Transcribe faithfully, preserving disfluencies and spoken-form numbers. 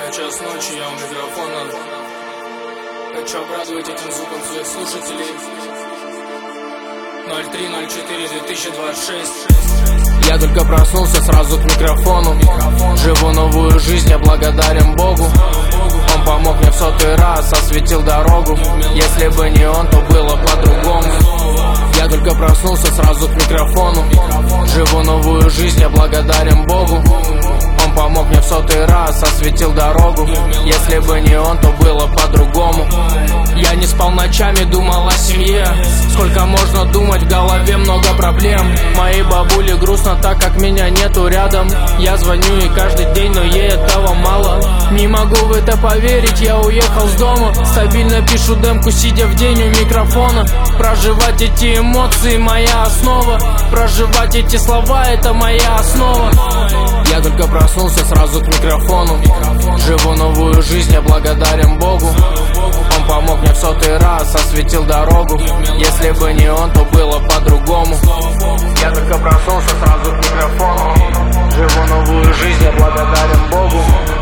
час ночи, я у микрофона. Хочу обрадовать этим звуком своих слушателей. ноль три ноль четыре две тысячи двадцать шесть. Я только проснулся, сразу к микрофону. Живу новую жизнь, я благодарен Богу. Он помог мне в сотый раз, осветил дорогу. Если бы не он, то было по-другому. Я только проснулся, сразу к микрофону. Живу новую жизнь, я благодарен Богу. Он помог мне в сотый раз, осветил дорогу. Если бы не он, то было по-другому. Я не спал ночами, думал о семье. Сколько можно думать, в голове много проблем. Моей бабуле грустно, так как меня нету рядом. Я звоню ей каждый день, но ей этого мало. Не могу в это поверить, я уехал с дома. Стабильно пишу демку, сидя в день у микрофона. Проживать эти эмоции моя основа. Проживать эти слова, это моя основа. Я только проснулся, сразу к микрофону. Живу новую жизнь, я благодарен Богу. Он помог мне в сотый раз, осветил дорогу. Если бы не он, то было по-другому. Я только проснулся, сразу к микрофону. Живу новую жизнь, я благодарен Богу.